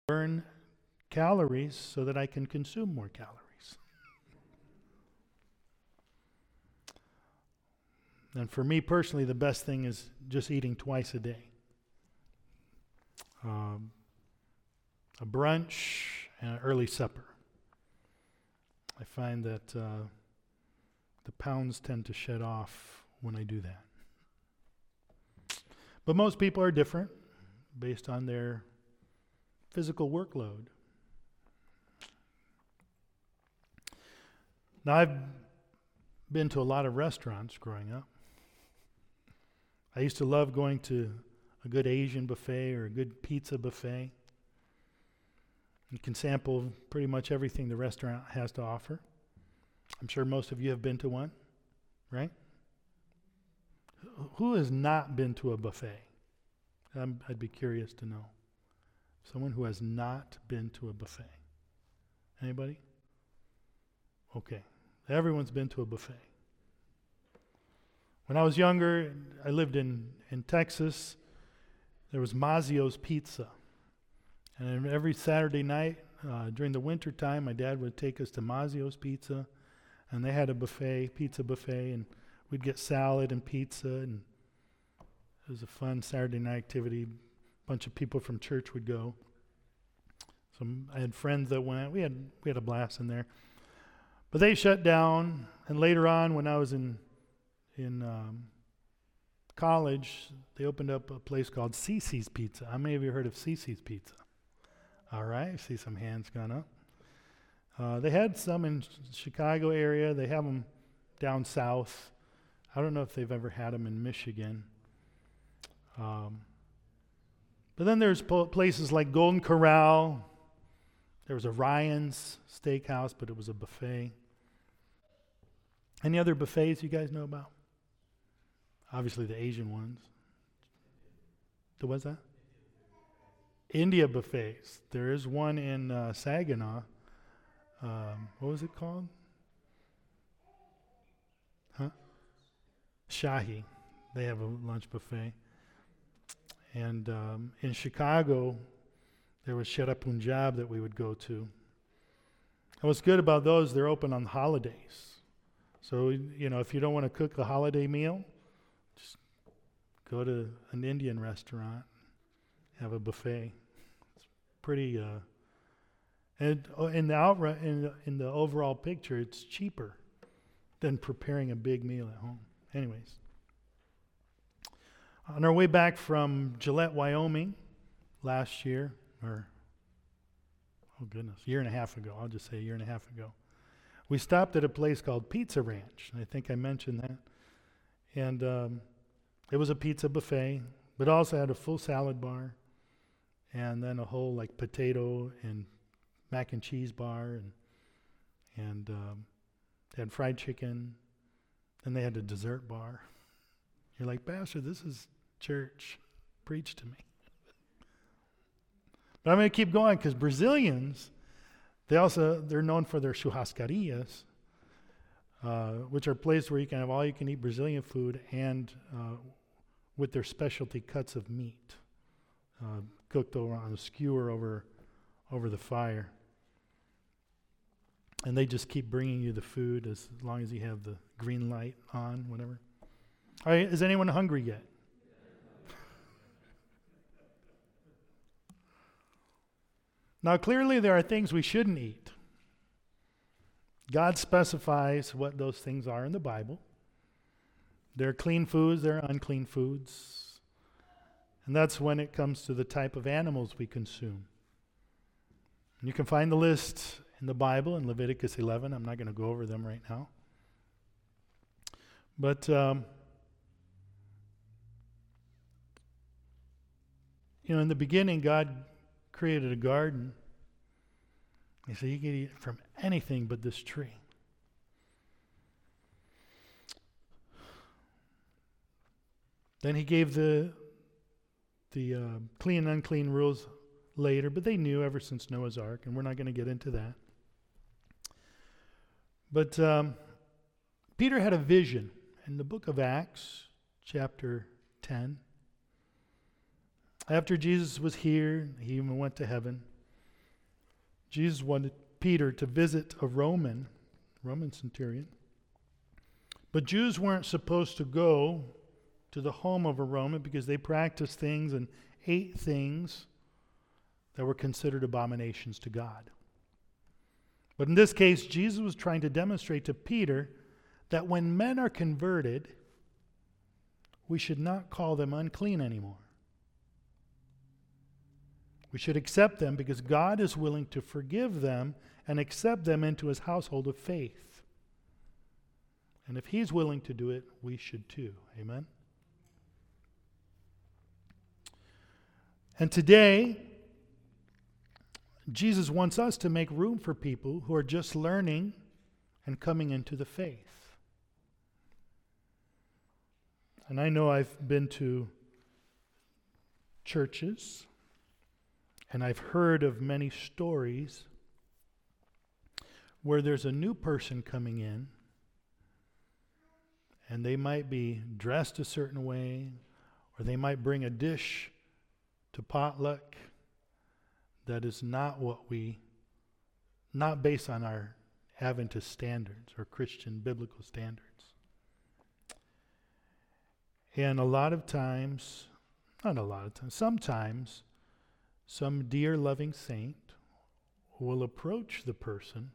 burn calories so that I can consume more calories. And for me personally, the best thing is just eating twice a day. A brunch and an early supper. I find that the pounds tend to shed off when I do that. But most people are different based on their physical workload. Now, I've been to a lot of restaurants growing up. I used to love going to a good Asian buffet or a good pizza buffet. You can sample pretty much everything the restaurant has to offer. I'm sure most of you have been to one, right? Who has not been to a buffet? I'd be curious to know. Someone who has not been to a buffet. Anybody? Okay. Everyone's been to a buffet. When I was younger, I lived in Texas. There was Mazzio's Pizza. And every Saturday night during the winter time, my dad would take us to Mazzio's Pizza. And they had a buffet, pizza buffet, and we'd get salad and pizza. And it was a fun Saturday night activity. A bunch of people from church would go. So I had friends that went. We had a blast in there. But they shut down. And later on, when I was in college, they opened up a place called Cici's Pizza. How many of you heard of Cici's Pizza? All right, I see some hands gone up. They had some in Chicago area. They have them down south. I don't know if they've ever had them in Michigan. But then there's places like Golden Corral. There was a Ryan's Steakhouse, but it was a buffet. Any other buffets you guys know about? Obviously the Asian ones. What's that? India buffets. There is one in Saginaw. What was it called? Shahi. They have a lunch buffet. And in Chicago, there was Shera Punjab that we would go to. And what's good about those, they're open on holidays. So, if you don't want to cook a holiday meal, just go to an Indian restaurant, have a buffet. It's pretty, and in the overall picture, it's cheaper than preparing a big meal at home. Anyways, on our way back from Gillette, Wyoming, last year, year and a half ago. I'll just say a year and a half ago. We stopped at a place called Pizza Ranch. I think I mentioned that. And it was a pizza buffet, but also had a full salad bar, and then a whole potato and mac and cheese bar, and they had fried chicken, and they had a dessert bar. You're like, Pastor, this is church. Preach to me. But I'm going to keep going because Brazilians, they're known for their churrascarias, which are places where you can have all-you-can-eat Brazilian food and with their specialty cuts of meat cooked over on a skewer over the fire. And they just keep bringing you the food as long as you have the green light on, whatever. All right, is anyone hungry yet? Now, clearly there are things we shouldn't eat. God specifies what those things are in the Bible. There are clean foods, there are unclean foods. And that's when it comes to the type of animals we consume. And you can find the list in the Bible in Leviticus 11. I'm not going to go over them right now. But, in the beginning, God created a garden. He said, you can eat from anything but this tree. Then he gave the clean and unclean rules later, but they knew ever since Noah's Ark, and we're not going to get into that. But Peter had a vision in the book of Acts, chapter 10. After Jesus was here, he even went to heaven. Jesus wanted Peter to visit a Roman centurion. But Jews weren't supposed to go to the home of a Roman because they practiced things and ate things that were considered abominations to God. But in this case, Jesus was trying to demonstrate to Peter that when men are converted, we should not call them unclean anymore. We should accept them because God is willing to forgive them and accept them into his household of faith. And if he's willing to do it, we should too. Amen? And today, Jesus wants us to make room for people who are just learning and coming into the faith. And I know I've been to churches, and I've heard of many stories where there's a new person coming in, and they might be dressed a certain way, or they might bring a dish to potluck that is not based on our Adventist standards or Christian biblical standards. And sometimes some dear loving saint will approach the person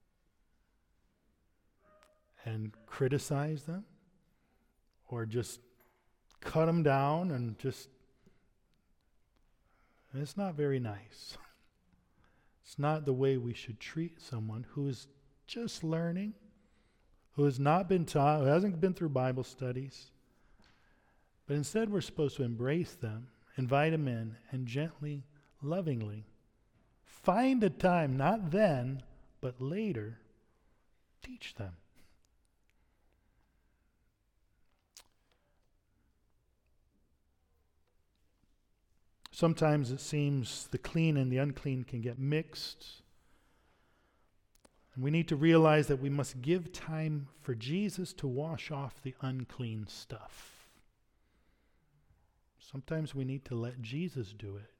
and criticize them or just cut them down and it's not very nice. It's not the way we should treat someone who is just learning, who has not been taught, who hasn't been through Bible studies. But instead we're supposed to embrace them, invite them in, and gently, lovingly find a time, not then, but later, teach them. Sometimes it seems the clean and the unclean can get mixed. And we need to realize that we must give time for Jesus to wash off the unclean stuff. Sometimes we need to let Jesus do it.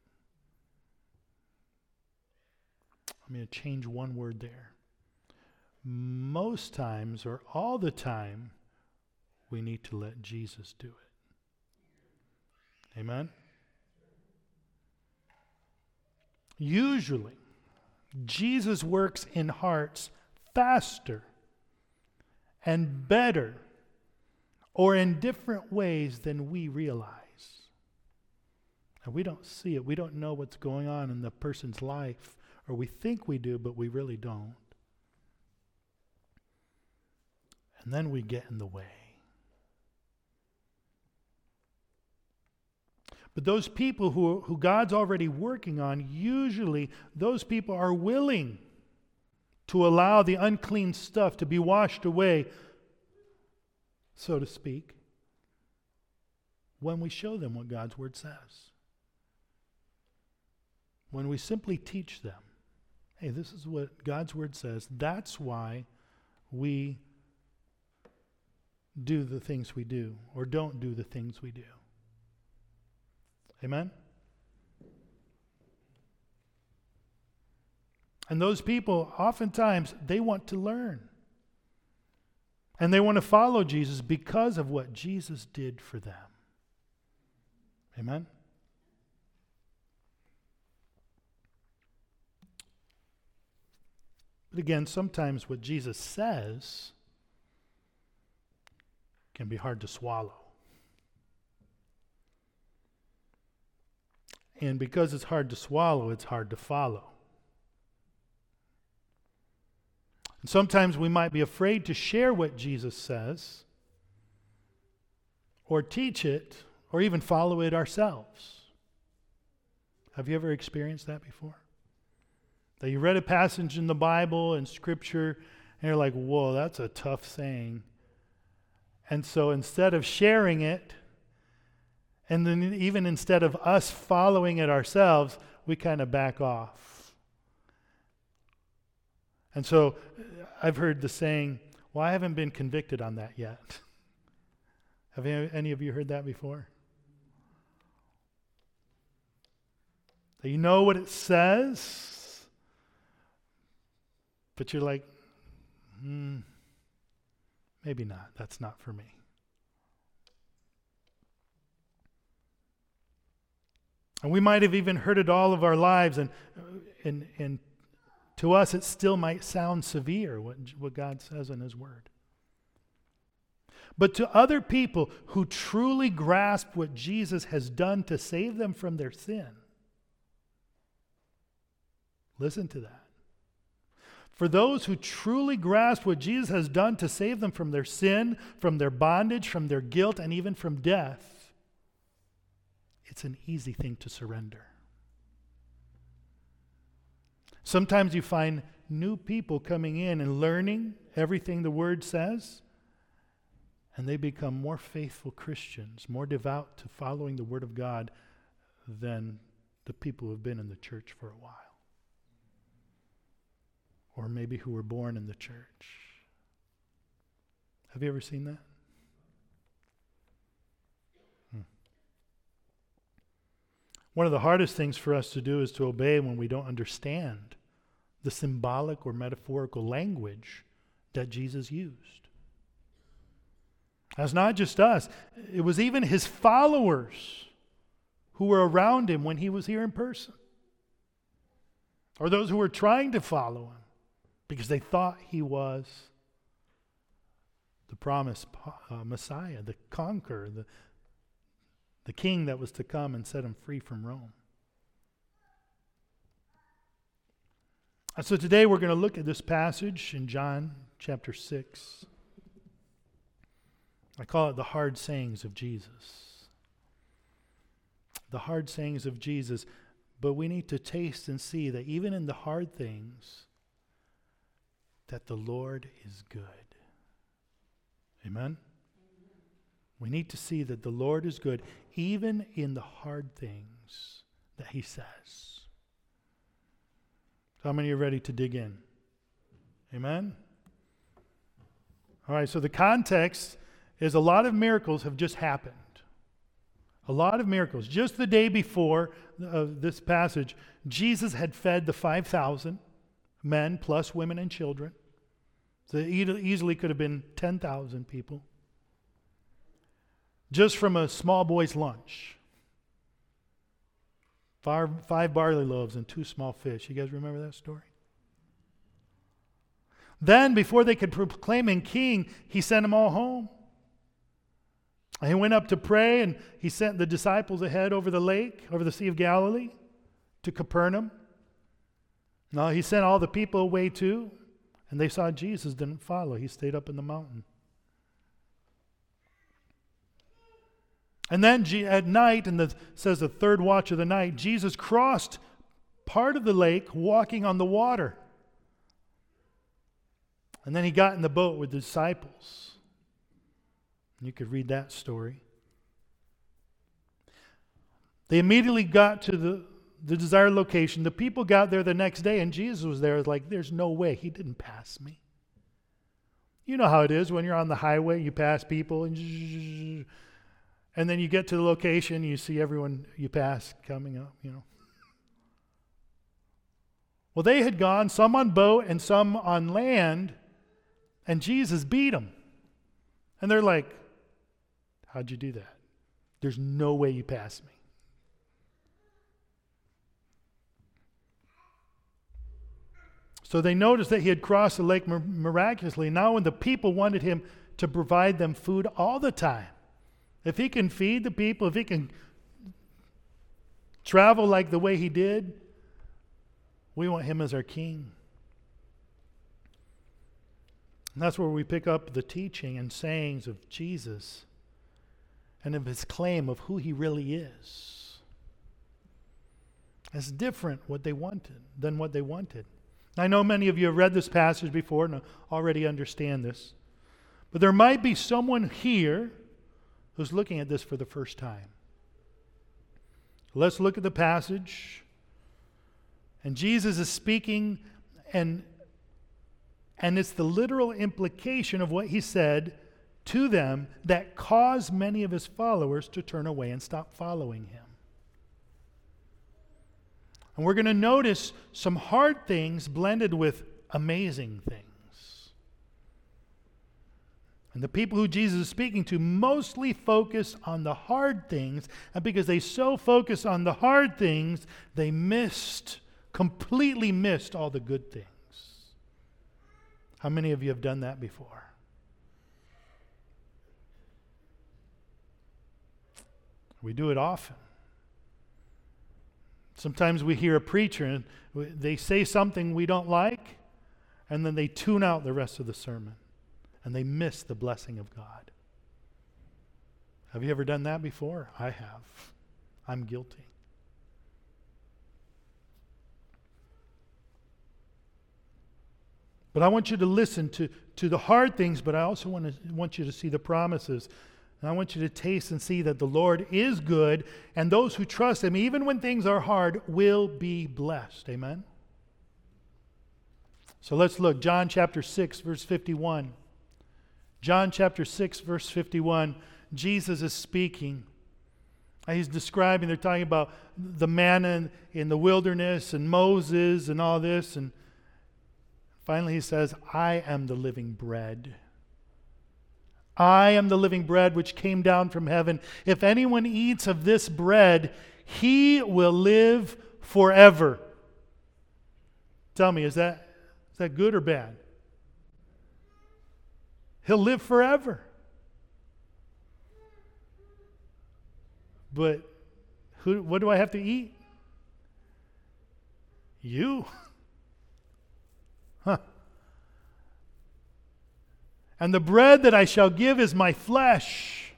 I'm going to change one word there. Most times, or all the time, we need to let Jesus do it. Amen? Usually, Jesus works in hearts faster and better or in different ways than we realize. And we don't see it. We don't know what's going on in the person's life, or we think we do, but we really don't. And then we get in the way. But those people who God's already working on, usually those people are willing to allow the unclean stuff to be washed away, so to speak, when we show them what God's Word says. When we simply teach them, hey, this is what God's Word says. That's why we do the things we do or don't do the things we do. Amen? And those people, oftentimes, they want to learn. And they want to follow Jesus because of what Jesus did for them. Amen? But again, sometimes what Jesus says can be hard to swallow. And because it's hard to swallow, it's hard to follow. And sometimes we might be afraid to share what Jesus says, or teach it, or even follow it ourselves. Have you ever experienced that before? That you read a passage in the Bible and Scripture, and you're like, whoa, that's a tough saying. And so instead of sharing it, and then even instead of us following it ourselves, we kind of back off. And so I've heard the saying, well, I haven't been convicted on that yet. Have any of you heard that before? You know what it says, But you're like, maybe not. That's not for me. And we might have even heard it all of our lives, and to us it still might sound severe, what God says in His Word. But to other people who truly grasp what Jesus has done to save them from their sin, listen to that. For those who truly grasp what Jesus has done to save them from their sin, from their bondage, from their guilt, and even from death, it's an easy thing to surrender. Sometimes you find new people coming in and learning everything the Word says, and they become more faithful Christians, more devout to following the Word of God than the people who have been in the church for a while. Or maybe who were born in the church. Have you ever seen that? One of the hardest things for us to do is to obey when we don't understand the symbolic or metaphorical language that Jesus used. That's not just us. It was even His followers who were around Him when He was here in person. Or those who were trying to follow Him because they thought He was the promised Messiah, the conqueror, the king that was to come and set them free from Rome. And so today we're going to look at this passage in John chapter 6. I call it the hard sayings of Jesus. The hard sayings of Jesus. But we need to taste and see that even in the hard things, that the Lord is good. Amen? We need to see that the Lord is good, even in the hard things that He says. How many are ready to dig in? Amen? All right, so the context is a lot of miracles have just happened. A lot of miracles. Just the day before this passage, Jesus had fed the 5,000 men plus women and children. So it easily could have been 10,000 people. Just from a small boy's lunch. 5 barley loaves and 2 small fish. You guys remember that story? Then, before they could proclaim Him king, He sent them all home. And He went up to pray, and He sent the disciples ahead over the lake, over the Sea of Galilee, to Capernaum. Now, He sent all the people away too, and they saw Jesus didn't follow. He stayed up in the mountain. And then at night, and says the third watch of the night, Jesus crossed part of the lake walking on the water. And then He got in the boat with the disciples. You could read that story. They immediately got to the desired location. The people got there the next day, and Jesus was there. Like, there's no way. He didn't pass me. You know how it is when you're on the highway, you pass people, and then you get to the location, you see everyone you pass coming up, Well, they had gone, some on boat and some on land, and Jesus beat them. And they're like, how'd you do that? There's no way you passed me. So they noticed that He had crossed the lake miraculously. Now when the people wanted Him to provide them food all the time, if He can feed the people, if He can travel like the way He did, we want Him as our king. And that's where we pick up the teaching and sayings of Jesus and of His claim of who He really is. It's different than what they wanted. I know many of you have read this passage before and already understand this. But there might be someone here who's looking at this for the first time. Let's look at the passage. And Jesus is speaking, and it's the literal implication of what He said to them that caused many of His followers to turn away and stop following Him. And we're going to notice some hard things blended with amazing things. And the people who Jesus is speaking to mostly focus on the hard things, and because they so focus on the hard things, they completely missed all the good things. How many of you have done that before? We do it often. Sometimes we hear a preacher and they say something we don't like, and then they tune out the rest of the sermon, and they miss the blessing of God. Have you ever done that before? I have. I'm guilty. But I want you to listen to the hard things, but I also want you to see the promises. And I want you to taste and see that the Lord is good, and those who trust Him, even when things are hard, will be blessed. Amen? So let's look. John chapter 6, verse 51. John chapter 6, verse 51. Jesus is speaking. He's describing, they're talking about the manna in the wilderness and Moses and all this. And finally he says, I am the living bread. I am the living bread which came down from heaven. If anyone eats of this bread, he will live forever. Tell me, is that good or bad? He'll live forever. But what do I have to eat? You. Huh. And the bread that I shall give is my flesh.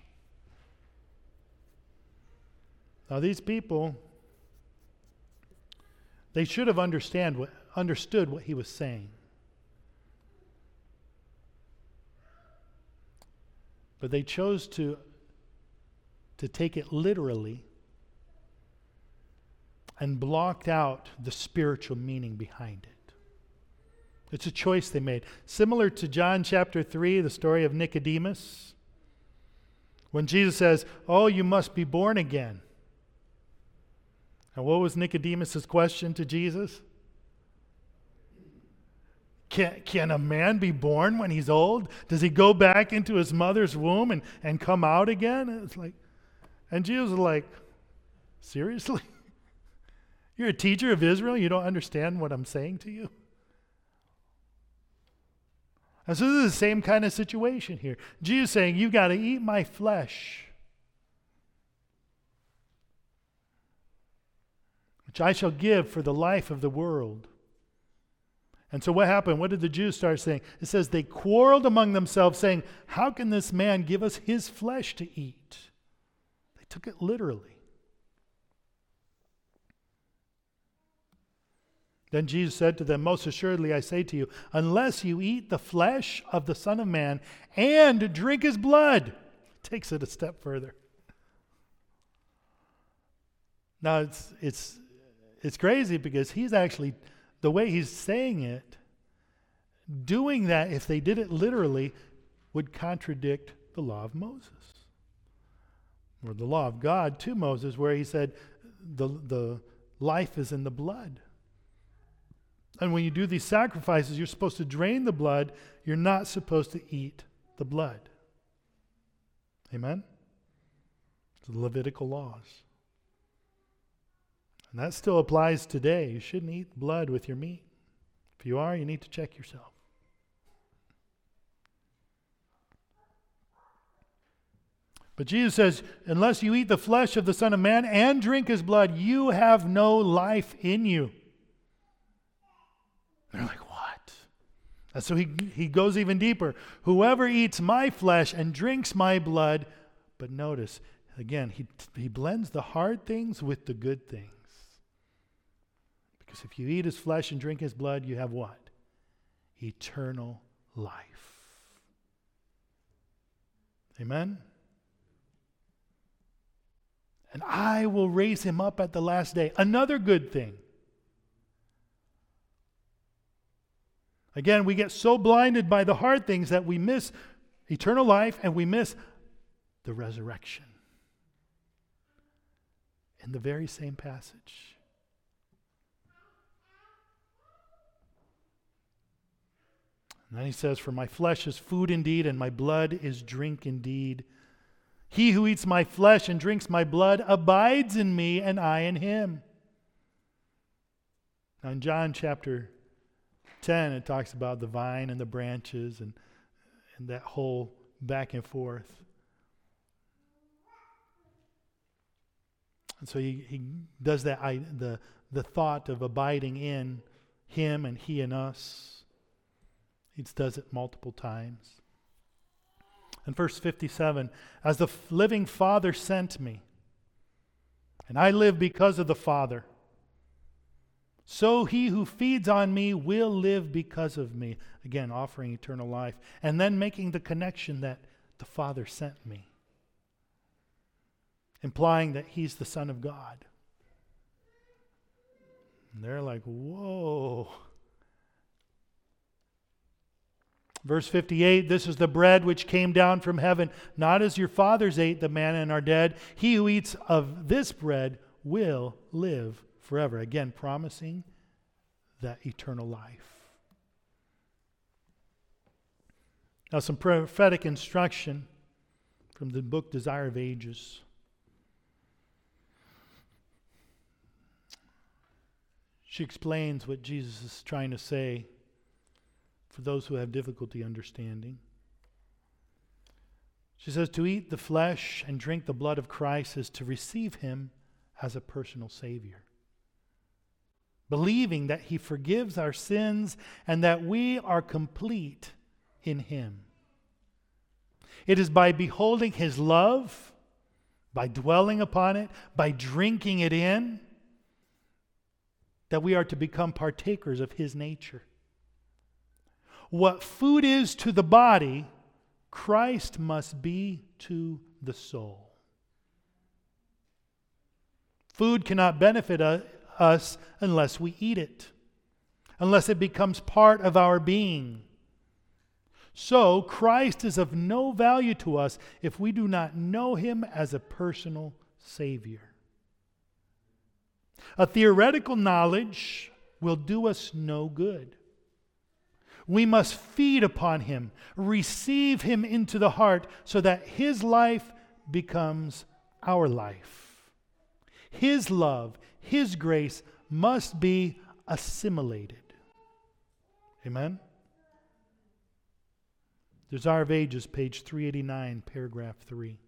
Now these people, they should have understood what he was saying. But they chose to take it literally and blocked out the spiritual meaning behind it. It's a choice they made. Similar to John chapter 3, the story of Nicodemus. When Jesus says, oh, you must be born again. And what was Nicodemus' question to Jesus? Can a man be born when he's old? Does he go back into his mother's womb and come out again? And it's like, and Jesus was like, seriously? You're a teacher of Israel? You don't understand what I'm saying to you? And so this is the same kind of situation here. Jesus saying, you've got to eat my flesh, which I shall give for the life of the world. And so what happened? What did the Jews start saying? It says they quarreled among themselves, saying, how can this man give us his flesh to eat? They took it literally. Then Jesus said to them, most assuredly I say to you, unless you eat the flesh of the Son of Man and drink his blood, takes it a step further. Now it's crazy because he's actually, the way he's saying it, doing that, if they did it literally, would contradict the law of Moses. Or the law of God to Moses, where he said the life is in the blood. And when you do these sacrifices, you're supposed to drain the blood. You're not supposed to eat the blood. Amen? It's the Levitical laws. And that still applies today. You shouldn't eat blood with your meat. If you are, you need to check yourself. But Jesus says, unless you eat the flesh of the Son of Man and drink his blood, you have no life in you. They're like, what? And so he goes even deeper. Whoever eats my flesh and drinks my blood, but notice, again, he blends the hard things with the good things. Because if you eat his flesh and drink his blood, you have what? Eternal life. Amen? And I will raise him up at the last day. Another good thing. Again, we get so blinded by the hard things that we miss eternal life and we miss the resurrection. In the very same passage. And then he says, for my flesh is food indeed, and my blood is drink indeed. He who eats my flesh and drinks my blood abides in me, and I in him. Now in John chapter 10, it talks about the vine and the branches and that whole back and forth. And so he does that, the thought of abiding in him and he in us. He does it multiple times. In verse 57, as the living Father sent me, and I live because of the Father, so he who feeds on me will live because of me. Again, offering eternal life. And then making the connection that the Father sent me. Implying that he's the Son of God. And they're like, whoa. Verse 58, this is the bread which came down from heaven, not as your fathers ate the manna and are dead. He who eats of this bread will live forever. Again, promising that eternal life. Now, some prophetic instruction from the book Desire of Ages. She explains what Jesus is trying to say for those who have difficulty understanding. She says, to eat the flesh and drink the blood of Christ is to receive him as a personal Savior. Believing that he forgives our sins and that we are complete in him. It is by beholding his love, by dwelling upon it, by drinking it in, that we are to become partakers of his nature. What food is to the body, Christ must be to the soul. Food cannot benefit us unless we eat it, unless it becomes part of our being. So, Christ is of no value to us if we do not know him as a personal Savior. A theoretical knowledge will do us no good. We must feed upon him, receive him into the heart so that his life becomes our life. His love, his grace must be assimilated. Amen? Desire of Ages, page 389, paragraph 3.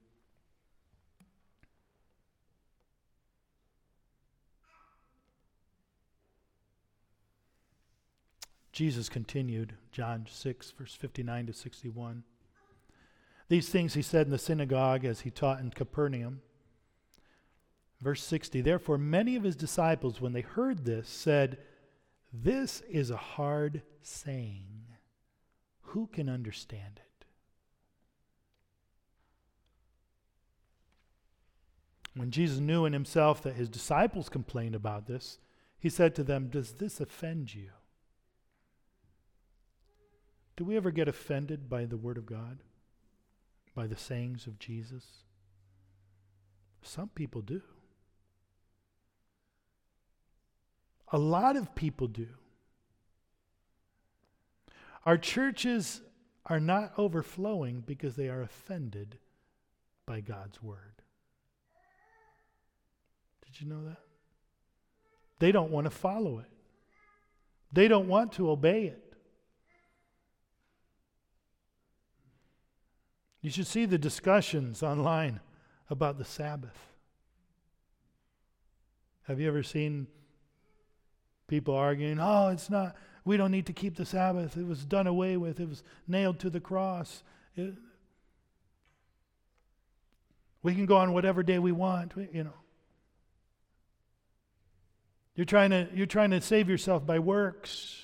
Jesus continued, John 6, verse 59 to 61. These things he said in the synagogue as he taught in Capernaum. Verse 60, therefore many of his disciples, when they heard this, said, this is a hard saying. Who can understand it? When Jesus knew in himself that his disciples complained about this, he said to them, does this offend you? Do we ever get offended by the Word of God? By the sayings of Jesus? Some people do. A lot of people do. Our churches are not overflowing because they are offended by God's Word. Did you know that? They don't want to follow it. They don't want to obey it. You should see the discussions online about the Sabbath. Have you ever seen people arguing, oh, it's not, we don't need to keep the Sabbath. It was done away with. It was nailed to the cross. We can go on whatever day we want, you know. You're trying to save yourself by works.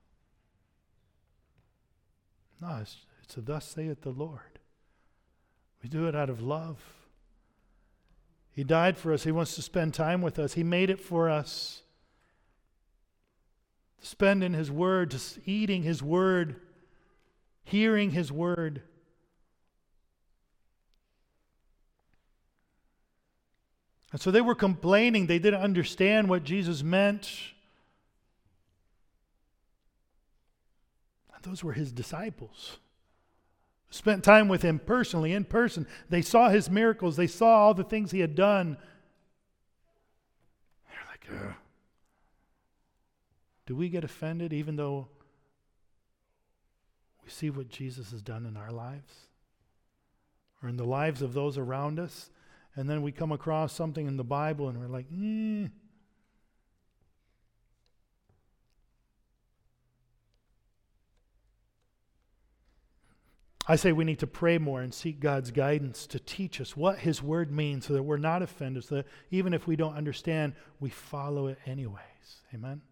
No, it's a thus saith the Lord. We do it out of love. He died for us. He wants to spend time with us. He made it for us. To spend in his word, just eating his word, hearing his word. And so they were complaining. They didn't understand what Jesus meant. Those were his disciples. Spent time with him personally, in person. They saw his miracles. They saw all the things he had done. They're like, ugh. Do we get offended even though we see what Jesus has done in our lives or in the lives of those around us? And then we come across something in the Bible and we're like, I say we need to pray more and seek God's guidance to teach us what his word means so that we're not offended, so that even if we don't understand, we follow it anyways. Amen?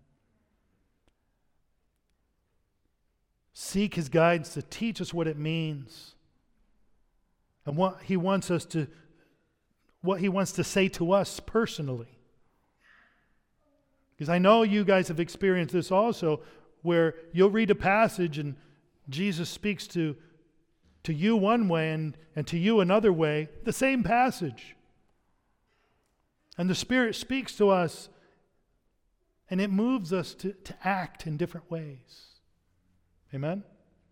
Seek his guidance to teach us what it means and what he wants to say to us personally. Because I know you guys have experienced this also, where you'll read a passage and Jesus speaks to you one way and to you another way, the same passage. And the Spirit speaks to us and it moves us to act in different ways. Amen?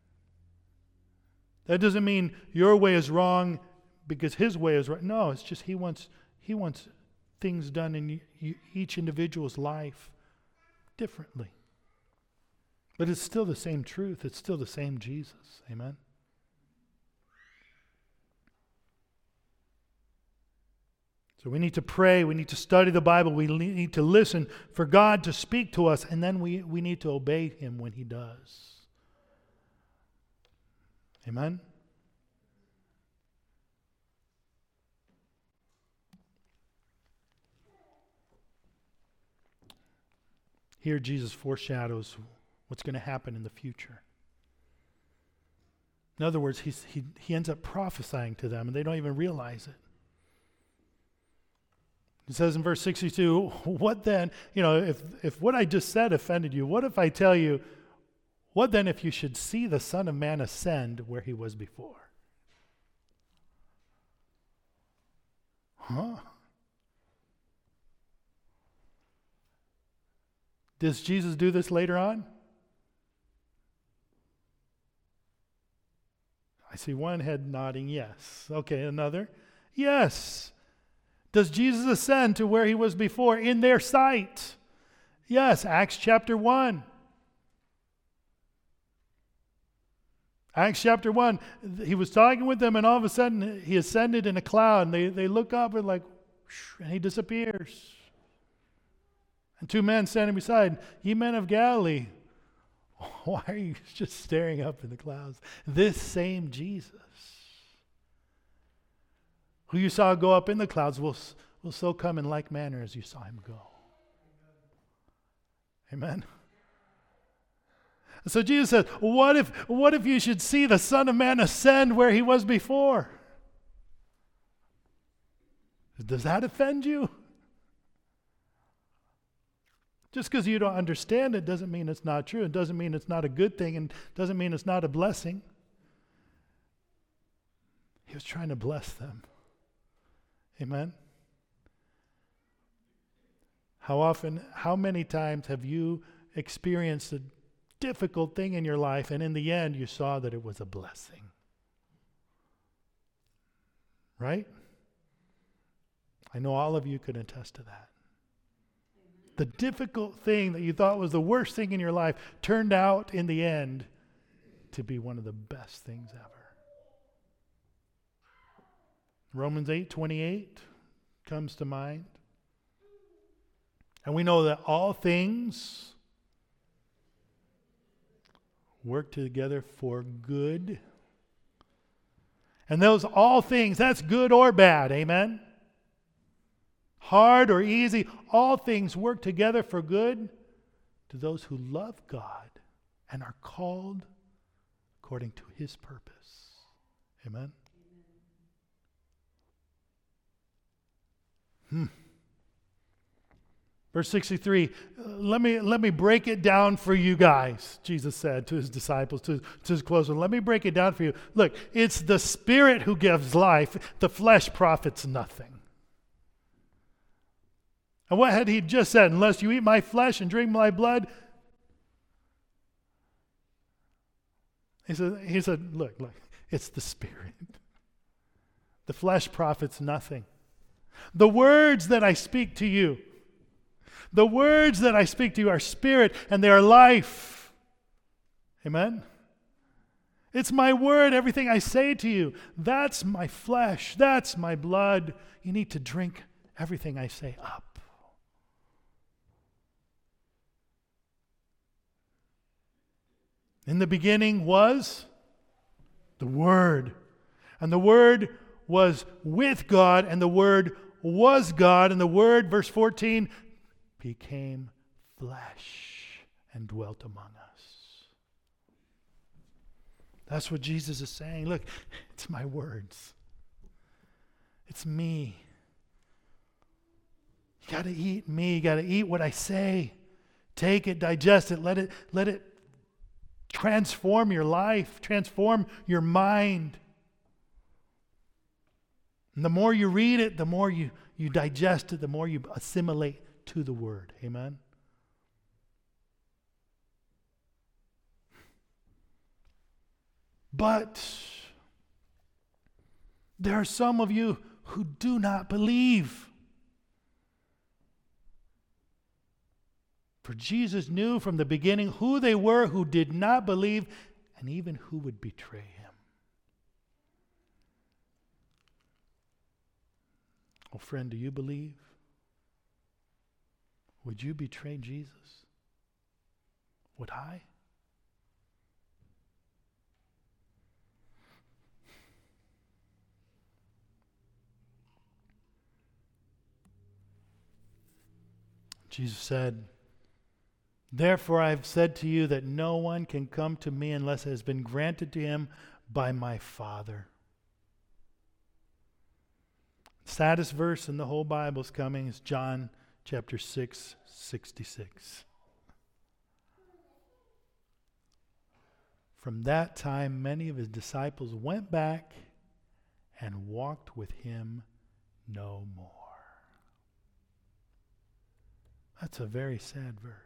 That doesn't mean your way is wrong because his way is right. No, it's just he wants things done in each individual's life differently. But it's still the same truth. It's still the same Jesus. Amen? So we need to pray, we need to study the Bible, we need to listen for God to speak to us, and then we need to obey him when he does. Amen? Here Jesus foreshadows what's going to happen in the future. In other words, he ends up prophesying to them, and they don't even realize it. It says in verse 62, what then, if what I just said offended you, what if I tell you, what then if you should see the Son of Man ascend where he was before? Huh? Does Jesus do this later on? I see one head nodding yes. Okay, another? Yes. Does Jesus ascend to where he was before in their sight? Yes, Acts chapter 1. Acts chapter 1, he was talking with them and all of a sudden he ascended in a cloud and they look up and and he disappears. And two men standing beside, ye men of Galilee, why are you just staring up in the clouds? This same Jesus who you saw go up in the clouds will so come in like manner as you saw him go. Amen. So Jesus says, what if you should see the Son of Man ascend where he was before? Does that offend you? Just because you don't understand it doesn't mean it's not true. It doesn't mean it's not a good thing and doesn't mean it's not a blessing. He was trying to bless them. Amen? How many times have you experienced a difficult thing in your life and in the end you saw that it was a blessing? Right? I know all of you could attest to that. The difficult thing that you thought was the worst thing in your life turned out in the end to be one of the best things ever. Romans 8:28 comes to mind. And we know that all things work together for good. And those all things, that's good or bad, amen? Hard or easy, all things work together for good to those who love God and are called according to his purpose. Amen? Verse 63, let me break it down for you guys, Jesus said to his disciples, to his close ones. Let me break it down for you. Look, it's the Spirit who gives life. The flesh profits nothing. And what had he just said? Unless you eat my flesh and drink my blood, He said, look, it's the Spirit. The flesh profits nothing. The words that I speak to you, are spirit and they are life. Amen? It's my word, everything I say to you. That's my flesh. That's my blood. You need to drink everything I say up. In the beginning was the Word. And the Word was with God, and the Word was God. And the Word, verse 14, became flesh and dwelt among us. That's what Jesus is saying. Look, it's my words. It's me. You got to eat me. You got to eat what I say. Take it, digest it, let it transform your life, transform your mind. And the more you read it, the more you digest it, the more you assimilate to the Word. Amen? But there are some of you who do not believe. For Jesus knew from the beginning who they were who did not believe, and even who would betray him. Oh, friend, do you believe? Would you betray Jesus? Would I? Jesus said, "Therefore I have said to you that no one can come to me unless it has been granted to him by my Father." Saddest verse in the whole Bible is coming is John chapter 6:66. From that time, many of his disciples went back and walked with him no more. That's a very sad verse.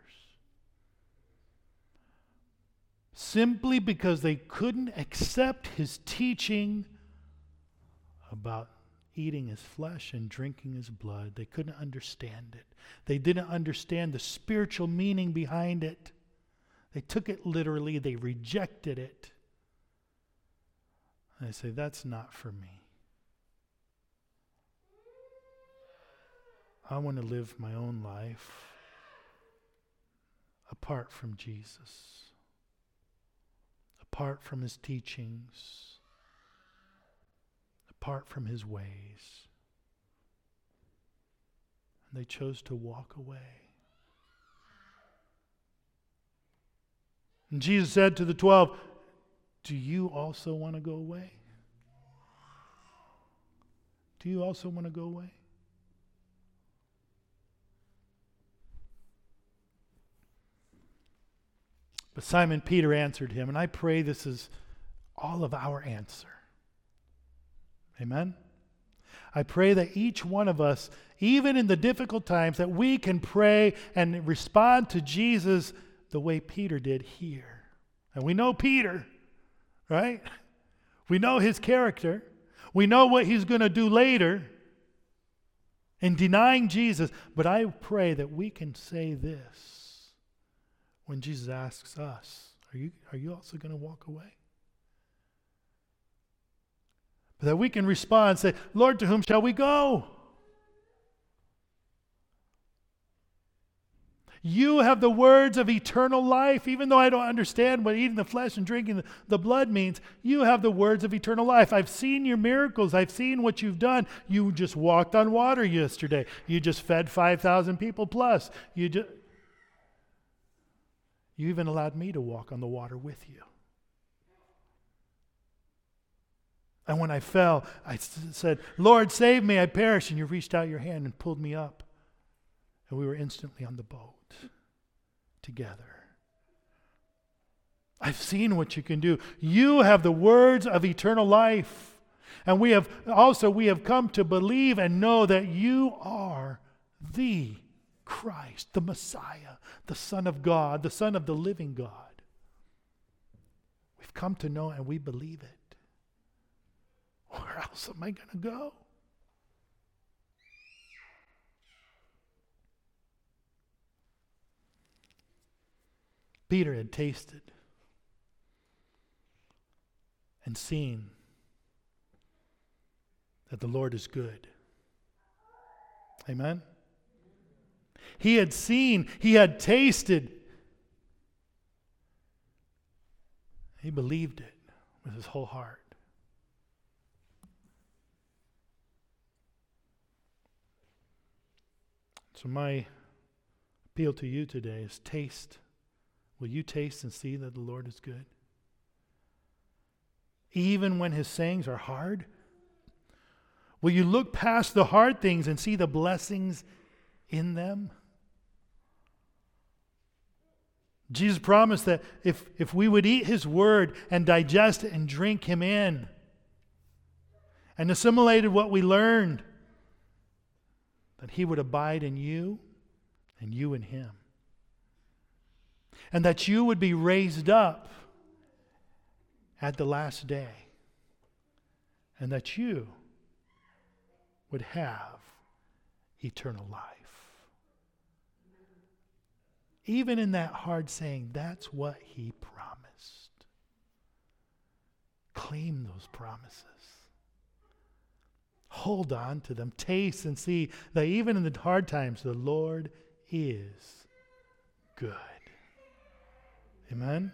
Simply because they couldn't accept his teaching about eating his flesh and drinking his blood. They couldn't understand it. They didn't understand the spiritual meaning behind it. They took it literally. They rejected it. And they say, that's not for me. I want to live my own life apart from Jesus, apart from his teachings, apart from his ways. And they chose to walk away. And Jesus said to the 12, do you also want to go away? Do you also want to go away? But Simon Peter answered him, and I pray this is all of our answer. Amen? I pray that each one of us, even in the difficult times, that we can pray and respond to Jesus the way Peter did here. And we know Peter, right? We know his character. We know what he's going to do later in denying Jesus. But I pray that we can say this when Jesus asks us, are you also going to walk away? But that we can respond and say, Lord, to whom shall we go? You have the words of eternal life. Even though I don't understand what eating the flesh and drinking the blood means, you have the words of eternal life. I've seen your miracles. I've seen what you've done. You just walked on water yesterday. You just fed 5,000 people plus. You even allowed me to walk on the water with you. And when I fell, I said, Lord, save me, I perish. And you reached out your hand and pulled me up. And we were instantly on the boat together. I've seen what you can do. You have the words of eternal life. And we have come to believe and know that you are the Christ, the Messiah, the Son of God, the Son of the living God. We've come to know and we believe it. Where else am I going to go? Peter had tasted and seen that the Lord is good. Amen? He had seen, he had tasted. He believed it with his whole heart. So my appeal to you today is taste. Will you taste and see that the Lord is good? Even when his sayings are hard? Will you look past the hard things and see the blessings in them? Jesus promised that if we would eat his word and digest it and drink him in and assimilated what we learned, that he would abide in you and you in him. And that you would be raised up at the last day. And that you would have eternal life. Even in that hard saying, that's what he promised. Claim those promises. Hold on to them. Taste and see that even in the hard times, the Lord is good. Amen?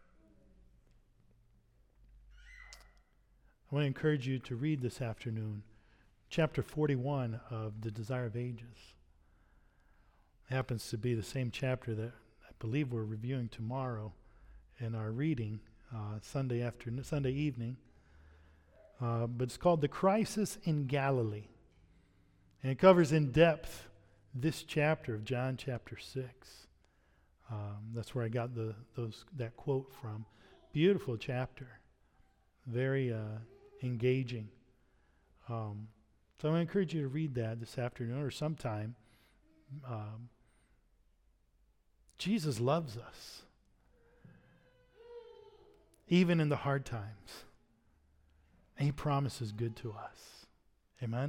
I want to encourage you to read this afternoon chapter 41 of The Desire of Ages. It happens to be the same chapter that I believe we're reviewing tomorrow in our reading Sunday evening. But it's called The Crisis in Galilee. And it covers in depth this chapter of John chapter 6. That's where I got that quote from. Beautiful chapter. Very engaging. So I'm going to encourage you to read that this afternoon or sometime. Jesus loves us. Even in the hard times. And he promises good to us. Amen?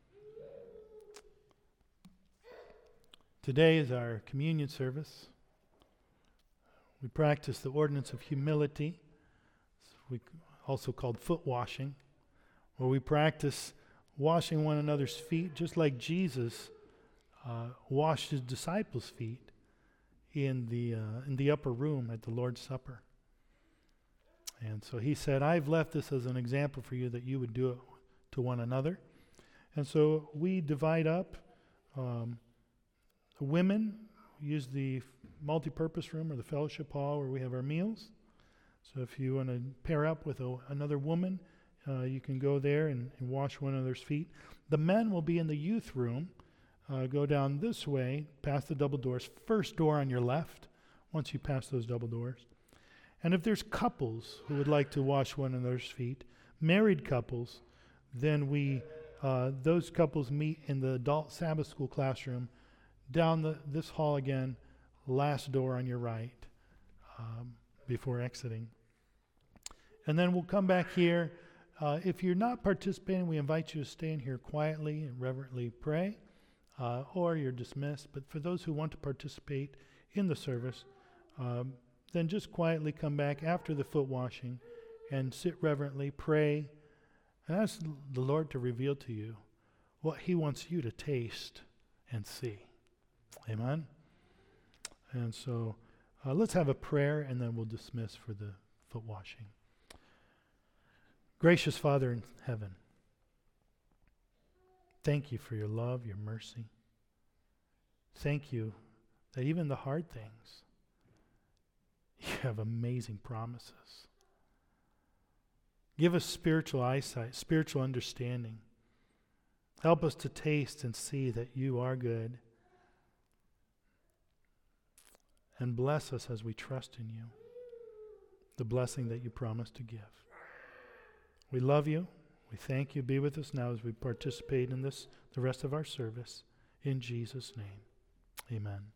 Today is our communion service. We practice the ordinance of humility, also called foot washing, where we practice washing one another's feet, just like Jesus washed his disciples' feet in the upper room at the Lord's Supper. And so he said, I've left this as an example for you that you would do it to one another. And so we divide up. The women use the multi-purpose room or the fellowship hall where we have our meals. So if you want to pair up with another woman, you can go there and wash one another's feet. The men will be in the youth room. Go down this way, past the double doors. First door on your left, once you pass those double doors. And if there's couples who would like to wash one another's feet, married couples, then those couples meet in the adult Sabbath school classroom down this hall again, last door on your right, before exiting. And then we'll come back here. If you're not participating, we invite you to stay in here quietly and reverently pray, or you're dismissed. But for those who want to participate in the service, then just quietly come back after the foot washing and sit reverently, pray, and ask the Lord to reveal to you what he wants you to taste and see. Amen? And so let's have a prayer, and then we'll dismiss for the foot washing. Gracious Father in heaven, thank you for your love, your mercy. Thank you that even the hard things, you have amazing promises. Give us spiritual eyesight, spiritual understanding. Help us to taste and see that you are good. And bless us as we trust in you, the blessing that you promised to give. We love you. We thank you. Be with us now as we participate in the rest of our service. In Jesus' name, amen.